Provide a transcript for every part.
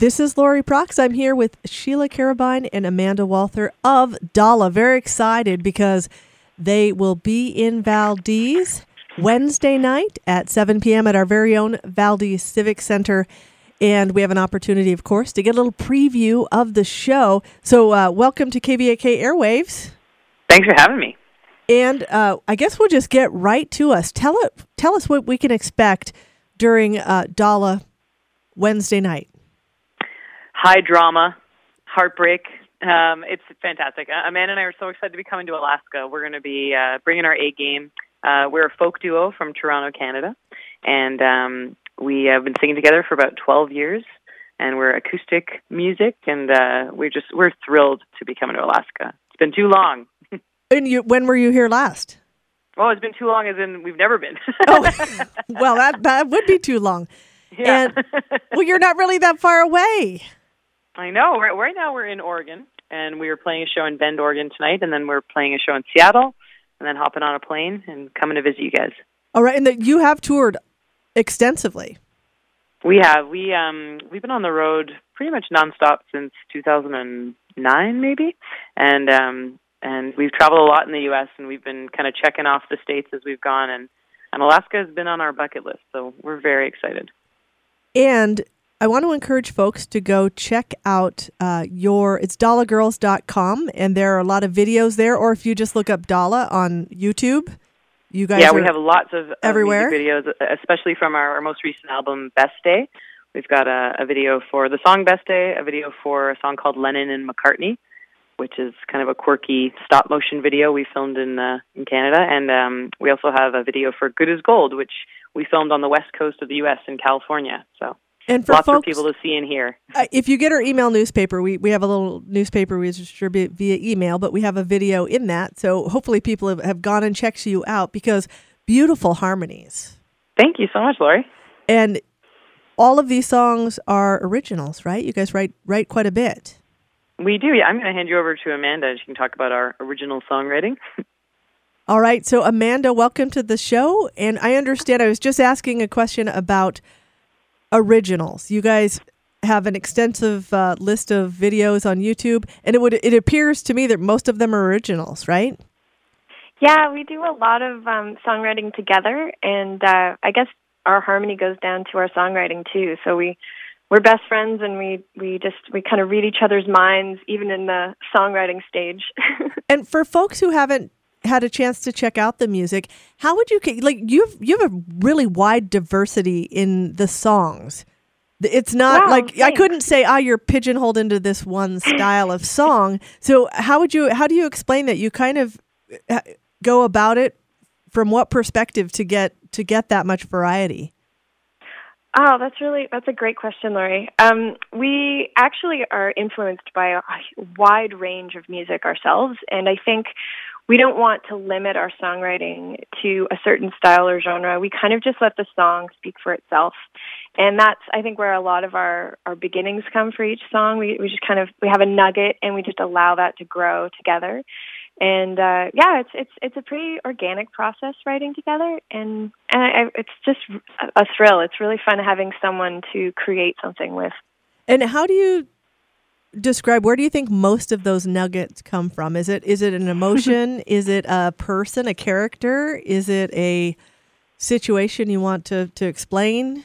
This is Lori Prox. I'm here with Sheila Carabine and Amanda Walther of Dala. Very excited because they will be in Valdez Wednesday night at 7 p.m. at our very own Valdez Civic Center. And we have an opportunity, of course, to get a little preview of the show. So welcome to KVAK Airwaves. Thanks for having me. And I guess we'll just get right to us. Tell us what we can expect during Dala Wednesday night. High drama, heartbreak. It's fantastic. Amanda and I are so excited to be coming to Alaska. We're going to be bringing our A game. We're a folk duo from Toronto, Canada, and we have been singing together for about 12 years. And we're acoustic music, and we're thrilled to be coming to Alaska. It's been too long. And when were you here last? Oh, it's been too long, as in we've never been. Oh, well, that would be too long. Yeah. And, well, you're not really that far away. I know. Right now we're in Oregon, and we are playing a show in Bend, Oregon tonight, and then we're playing a show in Seattle, and then hopping on a plane and coming to visit you guys. All right, and you have toured extensively. We have. We've been on the road pretty much nonstop since 2009, maybe, and we've traveled a lot in the U.S., and we've been kind of checking off the states as we've gone, and Alaska has been on our bucket list, so we're very excited. And I want to encourage folks to go check out it's dalagirls.com, and there are a lot of videos there, or if you just look up Dala on YouTube, you guys we have lots of everywhere. Music videos, especially from our most recent album, Best Day. We've got a video for the song Best Day, a video for a song called Lennon and McCartney, which is kind of a quirky stop-motion video we filmed in Canada, and we also have a video for Good as Gold, which we filmed on the west coast of the U.S. in California, so... And for lots folks, of people to see and hear. If you get our email newspaper, we have a little newspaper we distribute via email, but we have a video in that. So hopefully people have gone and checked you out because beautiful harmonies. Thank you so much, Lori. And all of these songs are originals, right? You guys write quite a bit. We do. Yeah, I'm going to hand you over to Amanda, and she can talk about our original songwriting. All right. So Amanda, welcome to the show. And I understand I was just asking a question about originals. You guys have an extensive list of videos on YouTube, and it appears to me that most of them are originals, right? Yeah, we do a lot of songwriting together, and I guess our harmony goes down to our songwriting too. So we're best friends, and we kind of read each other's minds, even in the songwriting stage. And for folks who haven't had a chance to check out the music, how would you you have a really wide diversity in the songs? It's not thanks. I couldn't say you're pigeonholed into this one style of song. So how do you explain that? You kind of go about it from what perspective to get that much variety? Oh, that's a great question, Lori. We actually are influenced by a wide range of music ourselves, and I think we don't want to limit our songwriting to a certain style or genre. We kind of just let the song speak for itself. And that's, I think, where a lot of our beginnings come for each song. We just we have a nugget, and we just allow that to grow together. And it's a pretty organic process writing together, and it's just a thrill. It's really fun having someone to create something with. And how do you describe, where do you think most of those nuggets come from? Is it an emotion? Is it a person, a character? Is it a situation you want to explain?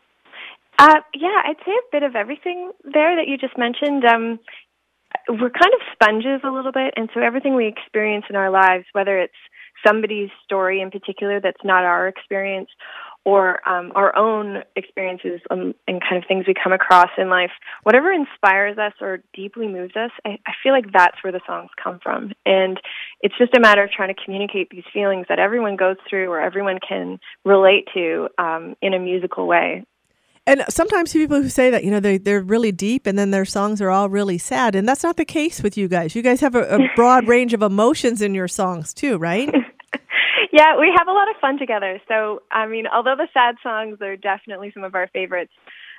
I'd say a bit of everything there that you just mentioned. We're kind of sponges a little bit, and so everything we experience in our lives, whether it's somebody's story in particular that's not our experience, or our own experiences and kind of things we come across in life, whatever inspires us or deeply moves us, I feel like that's where the songs come from. And it's just a matter of trying to communicate these feelings that everyone goes through or everyone can relate to in a musical way. And sometimes people who say that, they're really deep and then their songs are all really sad. And that's not the case with you guys. You guys have a broad range of emotions in your songs too, right? Yeah, we have a lot of fun together. So, although the sad songs are definitely some of our favorites,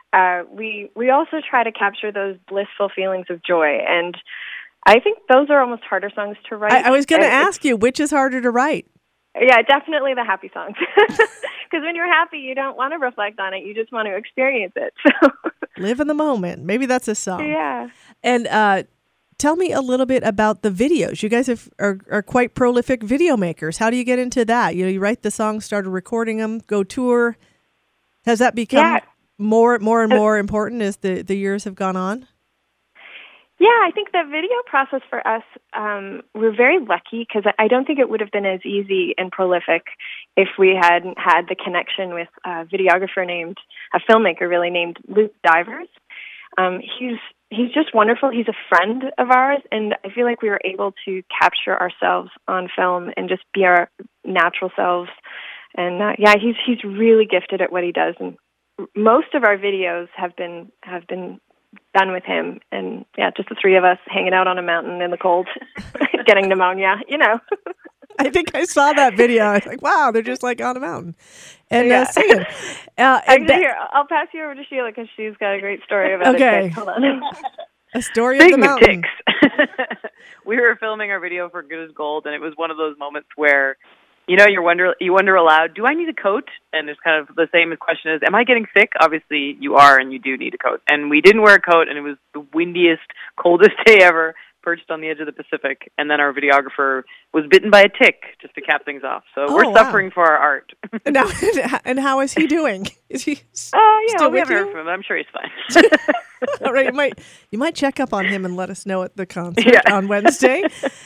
we also try to capture those blissful feelings of joy. And I think those are almost harder songs to write. I was going to ask you, which is harder to write? Yeah, definitely the happy songs. Because when you're happy, you don't want to reflect on it. You just want to experience it. So. Live in the moment. Maybe that's a song. Yeah. And tell me a little bit about the videos. You guys are quite prolific video makers. How do you get into that? You write the songs, started recording them, go tour. Has that become more and more important as the years have gone on? Yeah, I think the video process for us, we're very lucky because I don't think it would have been as easy and prolific if we hadn't had the connection with a filmmaker really named Luke Divers. He's just wonderful. He's a friend of ours, and I feel like we were able to capture ourselves on film and just be our natural selves. And he's really gifted at what he does, and most of our videos have been done with him, and just the three of us hanging out on a mountain in the cold, getting pneumonia, I think I saw that video. I was like, wow, they're just like on a mountain and singing. Here, I'll pass you over to Sheila because she's got a great story about it. Hold on. A story of the mountain. We were filming our video for Good as Gold, and it was one of those moments where you wonder aloud, do I need a coat? And it's kind of the same question as, am I getting sick? Obviously, you are, and you do need a coat. And we didn't wear a coat, and it was the windiest, coldest day ever, perched on the edge of the Pacific. And then our videographer was bitten by a tick, just to cap things off. So we're suffering for our art. And how is he doing? Is he still we with haven't you? heard from him. I'm sure he's fine. All right, you might check up on him and let us know at the concert on Wednesday.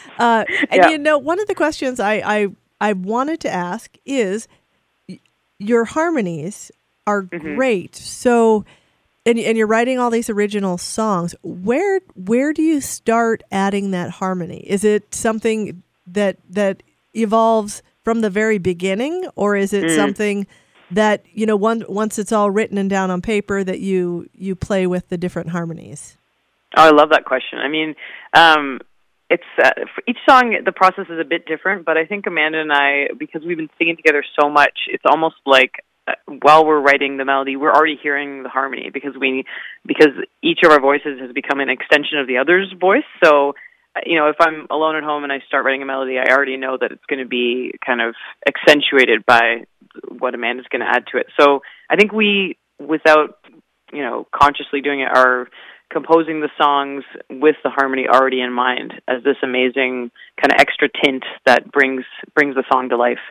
One of the questions I wanted to ask is, your harmonies are great. So, and you're writing all these original songs. Where do you start adding that harmony? Is it something that evolves from the very beginning, or is it something that once it's all written and down on paper that you play with the different harmonies? Oh, I love that question. I mean, it's for each song, the process is a bit different, but I think Amanda and I, because we've been singing together so much, it's almost like while we're writing the melody, we're already hearing the harmony because each of our voices has become an extension of the other's voice. So, if I'm alone at home and I start writing a melody, I already know that it's going to be kind of accentuated by what Amanda's going to add to it. So I think we, without consciously doing it, are composing the songs with the harmony already in mind as this amazing kind of extra tint that brings the song to life.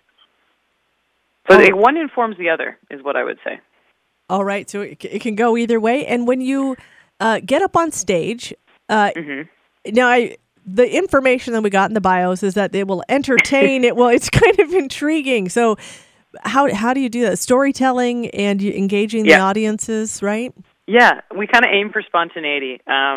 So one informs the other is what I would say. All right, so it can go either way. And when you get up on stage, now the information that we got in the bios is that they will entertain. It's kind of intriguing. So how do you do that? Storytelling and engaging the audiences, right? Yeah, we kind of aim for spontaneity.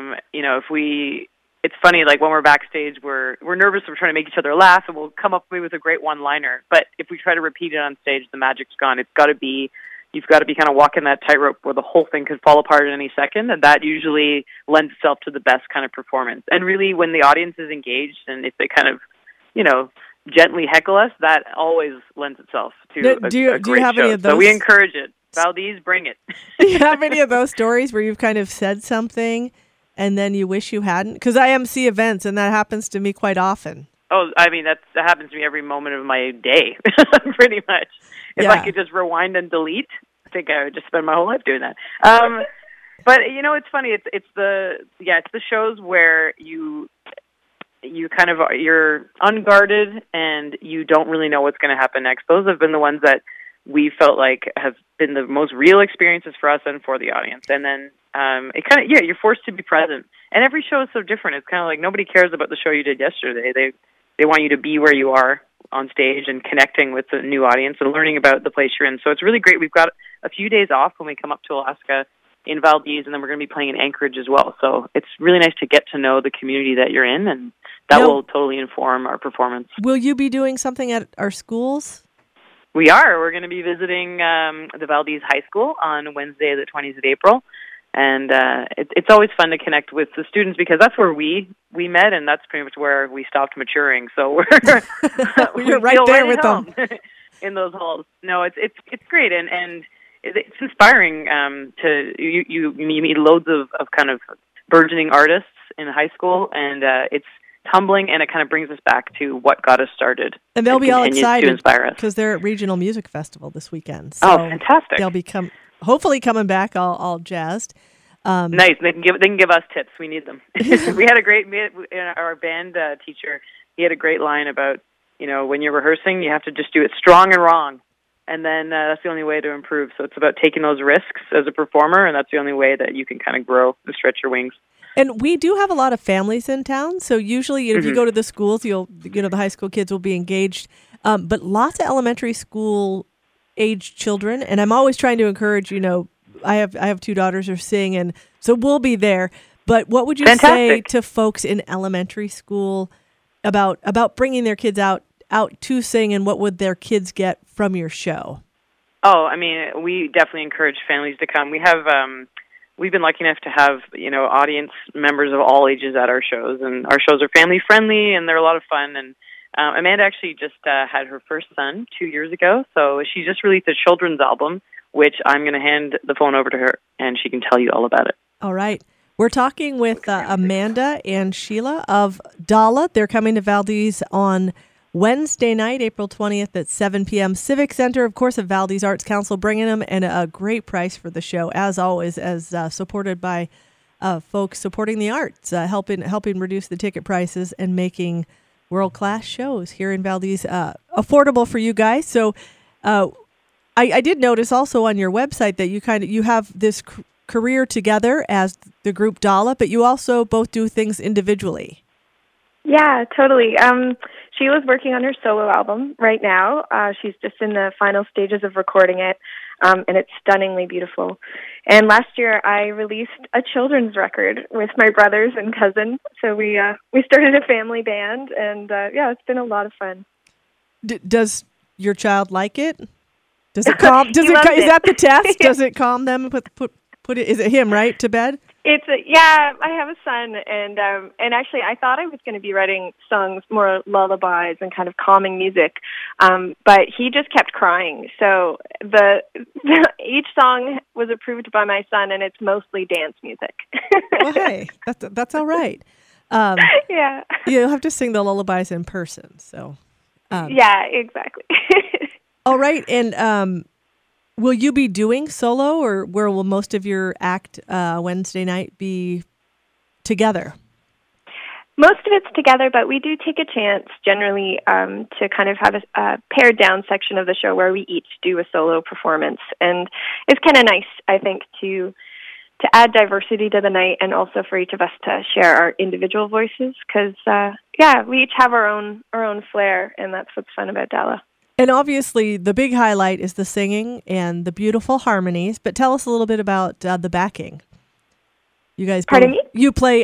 It's funny, like when we're backstage, we're nervous, we're trying to make each other laugh, and we'll come up with a great one-liner. But if we try to repeat it on stage, the magic's gone. You've got to be kind of walking that tightrope where the whole thing could fall apart at any second, and that usually lends itself to the best kind of performance. And really, when the audience is engaged, and if they kind of, gently heckle us, that always lends itself to a great show. Any of those? So we encourage it. Valdez, bring it. Do you have any of those stories where you've kind of said something and then you wish you hadn't? Because I MC events, and that happens to me quite often. Oh, I mean, that happens to me every moment of my day, pretty much. If I could just rewind and delete, I think I would just spend my whole life doing that. But it's funny. It's the shows where you kind of you're unguarded and you don't really know what's going to happen next. Those have been the ones that we felt like have been the most real experiences for us and for the audience. And then you're forced to be present. And every show is so different. It's kind of like nobody cares about the show you did yesterday. They want you to be where you are on stage and connecting with the new audience and learning about the place you're in. So it's really great. We've got a few days off when we come up to Alaska in Valdez, and then we're going to be playing in Anchorage as well. So it's really nice to get to know the community that you're in, and that will totally inform our performance. Will you be doing something at our schools? We are. We're going to be visiting the Valdez High School on Wednesday, the 20th of April. And it's always fun to connect with the students because that's where we met, and that's pretty much where we stopped maturing. So we're right there with them in those halls. No, it's great, and it's inspiring. You meet loads of kind of burgeoning artists in high school, and it's humbling, and it kind of brings us back to what got us started. And they'll be all excited because they're at Regional Music Festival this weekend. So fantastic! They'll be hopefully coming back all jazzed. Nice. They can give us tips. We need them. We had our band teacher. He had a great line about, when you're rehearsing, you have to just do it strong and wrong. And then that's the only way to improve. So it's about taking those risks as a performer, and that's the only way that you can kind of grow and stretch your wings. And we do have a lot of families in town. So usually if you go to the schools, the high school kids will be engaged. But lots of elementary school age children. And I'm always trying to encourage, I have 2 daughters who sing, and so we'll be there. But what would you say to folks in elementary school about bringing their kids out to sing, and what would their kids get from your show? Oh, I mean, we definitely encourage families to come. We have, we've been lucky enough to have, audience members of all ages at our shows, and our shows are family friendly, and they're a lot of fun. And Amanda actually just had her first son 2 years ago, so she just released a children's album, which I'm going to hand the phone over to her, and she can tell you all about it. All right. We're talking with Amanda and Sheila of Dala. They're coming to Valdez on Wednesday night, April 20th at 7 p.m. Civic Center, of course, of Valdez Arts Council, bringing them, and a great price for the show, as always, as supported by folks supporting the arts, helping reduce the ticket prices and making world-class shows here in Valdez affordable for you guys. So I did notice also on your website that you have this career together as the group Dala, but you also both do things individually. Yeah, totally. Sheila's working on her solo album right now. She's just in the final stages of recording it, and it's stunningly beautiful. And last year, I released a children's record with my brothers and cousin. So we started a family band, and it's been a lot of fun. Does your child like it? Does it calm? Is that the test? Does it calm them? Put it. Is it him right to bed? I have a son, and actually I thought I was going to be writing songs, more lullabies and kind of calming music, but he just kept crying. So each song was approved by my son, and it's mostly dance music. Well, hey, that's all right. Yeah, you'll have to sing the lullabies in person. So yeah, exactly. All right, and will you be doing solo, or where will most of your act Wednesday night be together? Most of it's together, but we do take a chance generally to kind of have a pared down section of the show where we each do a solo performance. And it's kind of nice, I think, to add diversity to the night, and also for each of us to share our individual voices, because, we each have our own flair, and that's what's fun about Dala. And obviously, the big highlight is the singing and the beautiful harmonies. But tell us a little bit about the backing. You guys, pardon me? You play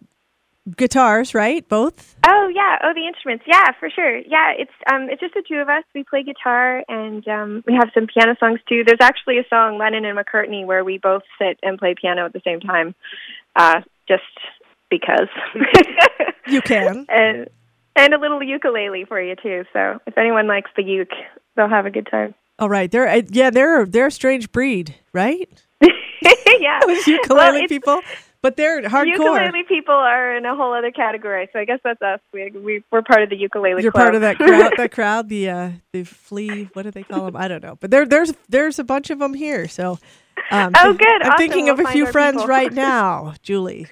guitars, right? Both? Oh yeah. Oh, the instruments. Yeah, for sure. Yeah, it's just the two of us. We play guitar, and we have some piano songs too. There's actually a song, Lennon and McCartney, where we both sit and play piano at the same time, just because. You can. And a little ukulele for you too. So if anyone likes the uke, they'll have a good time. All right, they're a strange breed, right? Yeah, those ukulele people, but they're hardcore. Ukulele people are in a whole other category. So I guess that's us. We're part of the ukulele. You're club. part of that crowd. That crowd, the flea. What do they call them? I don't know. But there's a bunch of them here. So oh, good. I'm thinking of a few friends people. right now, Julie,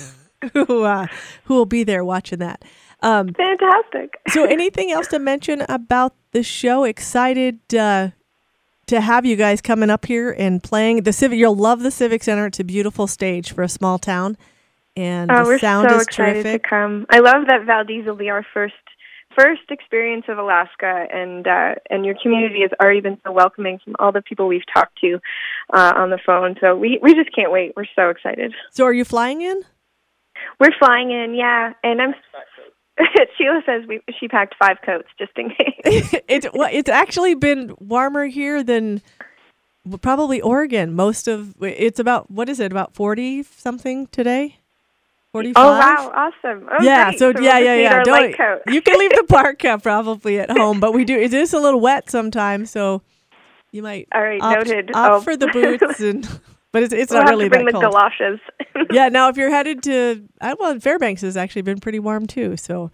who will be there watching that. Fantastic. So anything else to mention about the show? Excited to have you guys coming up here and playing the Civic. You'll love the Civic Center. It's a beautiful stage for a small town, and the sound is excited terrific. To come. I love that Valdez will be our first experience of Alaska, and your community has already been so welcoming from all the people we've talked to on the phone. So we just can't wait. We're so excited. So are you flying in? We're flying in, yeah, and I'm. Sheila says she packed 5 coats just in case. It's actually been warmer here than probably Oregon. It's about, what is it, about 40 something today? 45? Oh wow, awesome! Oh, yeah, great. so yeah. Light coat. You can leave the parka probably at home, but we do. It is a little wet sometimes, so you might opt for the boots But it's not really that cold. We'll have to bring the galoshes. Yeah, now if you're headed to, Fairbanks has actually been pretty warm too. So,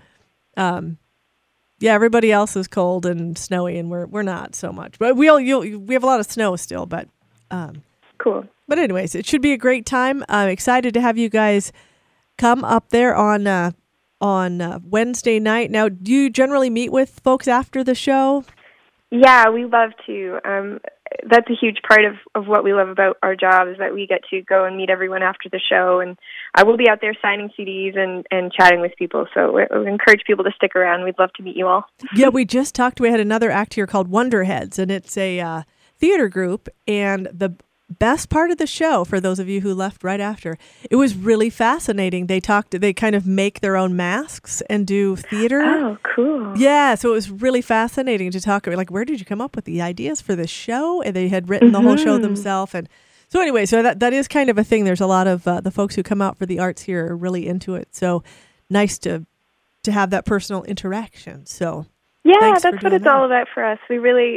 everybody else is cold and snowy, and we're not so much. But we have a lot of snow still. But Cool. But anyways, it should be a great time. I'm excited to have you guys come up there on Wednesday night. Now, do you generally meet with folks after the show? Yeah, we love to. That's a huge part of what we love about our job is that we get to go and meet everyone after the show. And I will be out there signing CDs and chatting with people. So we encourage people to stick around. We'd love to meet you all. Yeah, we had another act here called Wonderheads, and it's a theater group. And the best part of the show, for those of you who left right after, it was really fascinating. They kind of make their own masks and do theater. Oh, cool. Yeah, so it was really fascinating to talk about, like, where did you come up with the ideas for this show? And they had written the whole show themselves. And so anyway, so that is kind of a thing. There's a lot of the folks who come out for the arts here are really into it. So nice to have that personal interaction. So yeah, that's what it's all about for us.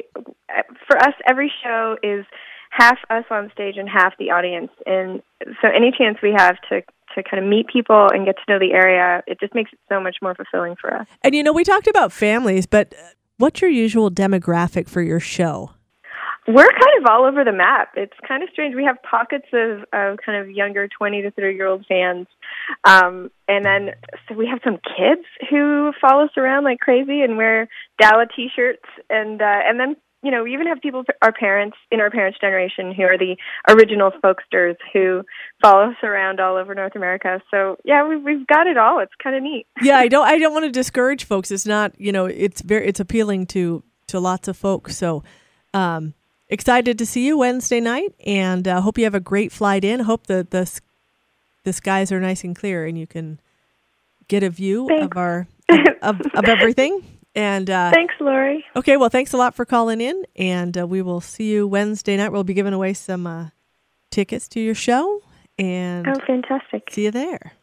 For us, every show is half us on stage and half the audience. And so any chance we have to kind of meet people and get to know the area, it just makes it so much more fulfilling for us. And, we talked about families, but what's your usual demographic for your show? We're kind of all over the map. It's kind of strange. We have pockets of kind of younger 20 to 30-year-old fans. And then so we have some kids who follow us around like crazy and wear Dalla T-shirts. And then, we even have people, our parents generation, who are the original folksters who follow us around all over North America. So yeah, we've got it all. It's kind of neat. Yeah, I don't want to discourage folks. It's not, it's appealing to lots of folks. So excited to see you Wednesday night, and hope you have a great flight in. Hope that the skies are nice and clear, and you can get a view of our of everything. And thanks, Lori. Okay, well, thanks a lot for calling in, and we will see you Wednesday night. We'll be giving away some tickets to your show, and fantastic! See you there.